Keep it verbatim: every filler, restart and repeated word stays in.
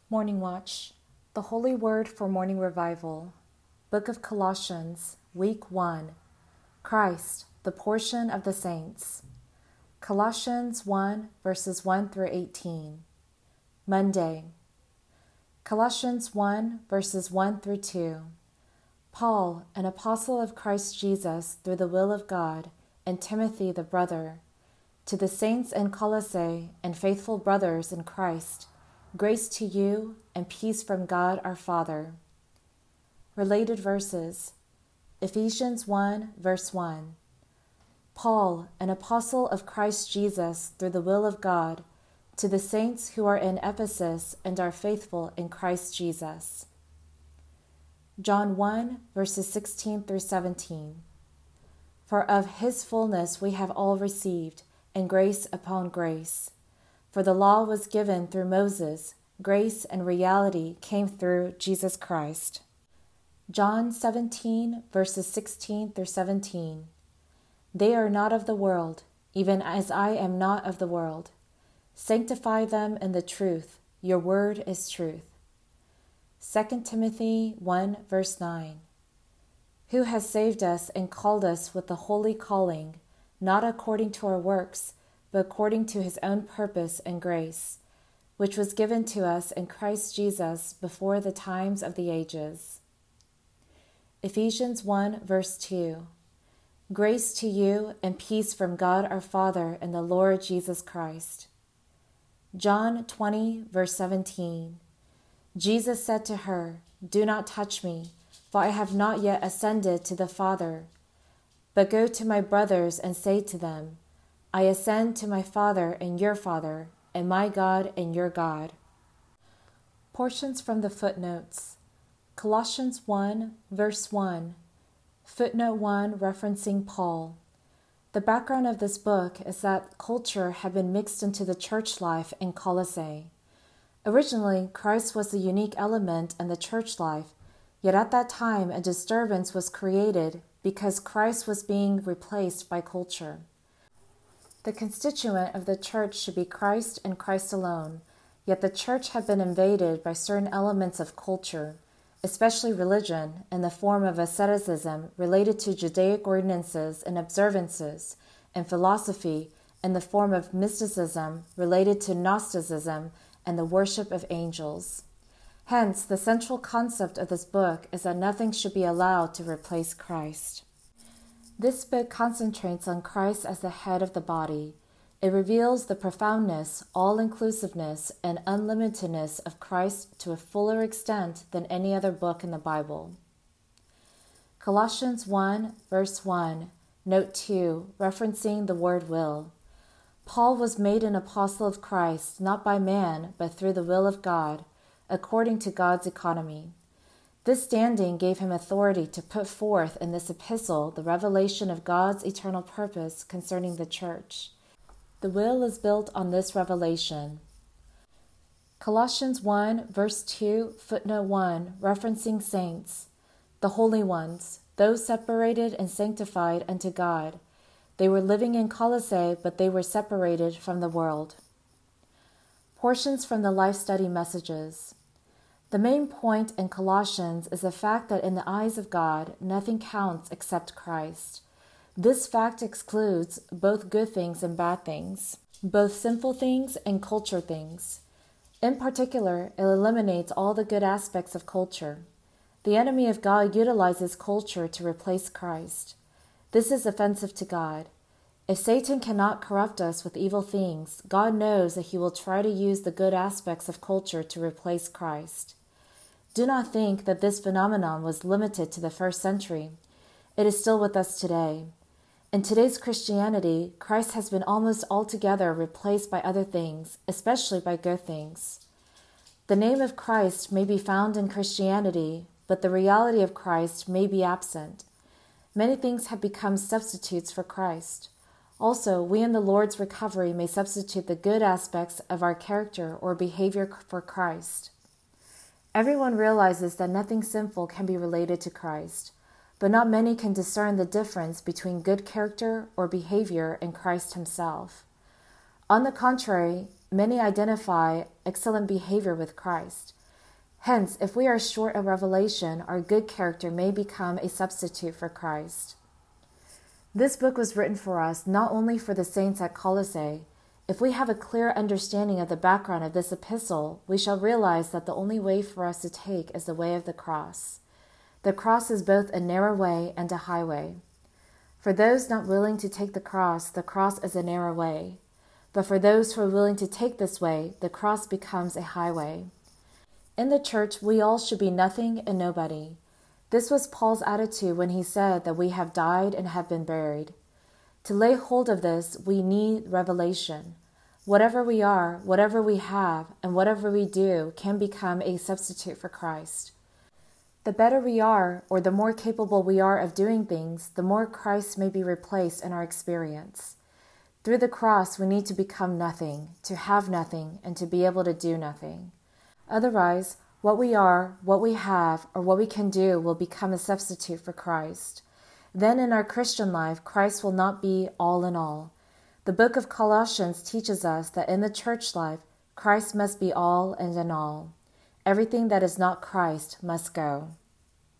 Morning Watch, the Holy Word for Morning Revival, Book of Colossians, Week one, Christ, the Portion of the Saints. Colossians one, verses one through eighteen. Monday. Colossians one, verses one through two. Paul, an apostle of Christ Jesus through the will of God, and Timothy the brother, to the saints in Colossae and faithful brothers in Christ, grace to you and peace from God our Father. Related verses. Ephesians one, verse one. Paul, an apostle of Christ Jesus through the will of God, to the saints who are in Ephesus and are faithful in Christ Jesus. John one, verses sixteen through seventeen. For of his fullness we have all received, and grace upon grace. For the law was given through Moses, grace and reality came through Jesus Christ. John seventeen, verses sixteen through seventeen. They are not of the world, even as I am not of the world. Sanctify them in the truth. Your word is truth. Second Timothy one, verse nine. Who has saved us and called us with the holy calling, not according to our works, but according to his own purpose and grace, which was given to us in Christ Jesus before the times of the ages. Ephesians one, verse two. Grace to you and peace from God our Father and the Lord Jesus Christ. John twenty, verse seventeen. Jesus said to her, Do not touch me, for I have not yet ascended to the Father. But go to my brothers and say to them, I ascend to my Father and your Father, and my God and your God. Portions from the footnotes. Colossians one, verse one. Footnote one, referencing Paul. The background of this book is that culture had been mixed into the church life in Colossae. Originally, Christ was the unique element in the church life, yet at that time a disturbance was created because Christ was being replaced by culture. The constituent of the church should be Christ and Christ alone, yet the church had been invaded by certain elements of culture, especially religion, in the form of asceticism related to Judaic ordinances and observances, and philosophy in the form of mysticism related to Gnosticism and the worship of angels. Hence, the central concept of this book is that nothing should be allowed to replace Christ. This book concentrates on Christ as the head of the body. It reveals the profoundness, all-inclusiveness, and unlimitedness of Christ to a fuller extent than any other book in the Bible. Colossians one, verse one, note two, referencing the word will. Paul was made an apostle of Christ, not by man, but through the will of God, according to God's economy. This standing gave him authority to put forth in this epistle the revelation of God's eternal purpose concerning the church. The will is built on this revelation. Colossians one, verse two, footnote one, referencing saints, the holy ones, those separated and sanctified unto God. They were living in Colossae, but they were separated from the world. Portions from the Life Study Messages. The main point in Colossians is the fact that in the eyes of God, nothing counts except Christ. This fact excludes both good things and bad things, both sinful things and culture things. In particular, it eliminates all the good aspects of culture. The enemy of God utilizes culture to replace Christ. This is offensive to God. If Satan cannot corrupt us with evil things, God knows that he will try to use the good aspects of culture to replace Christ. Do not think that this phenomenon was limited to the first century. It is still with us today. In today's Christianity, Christ has been almost altogether replaced by other things, especially by good things. The name of Christ may be found in Christianity, but the reality of Christ may be absent. Many things have become substitutes for Christ. Also, we in the Lord's recovery may substitute the good aspects of our character or behavior for Christ. Everyone realizes that nothing sinful can be related to Christ, but not many can discern the difference between good character or behavior in Christ himself. On the contrary, many identify excellent behavior with Christ. Hence, if we are short of revelation, our good character may become a substitute for Christ. This book was written for us not only for the saints at Colossae. If we have a clear understanding of the background of this epistle, we shall realize that the only way for us to take is the way of the cross. The cross is both a narrow way and a highway. For those not willing to take the cross, the cross is a narrow way. But for those who are willing to take this way, the cross becomes a highway. In the church, we all should be nothing and nobody. This was Paul's attitude when he said that we have died and have been buried. To lay hold of this, we need revelation. Whatever we are, whatever we have, and whatever we do can become a substitute for Christ. The better we are, or the more capable we are of doing things, the more Christ may be replaced in our experience. Through the cross, we need to become nothing, to have nothing, and to be able to do nothing. Otherwise, what we are, what we have, or what we can do will become a substitute for Christ. Then in our Christian life, Christ will not be all in all. The book of Colossians teaches us that in the church life, Christ must be all and in all. Everything that is not Christ must go.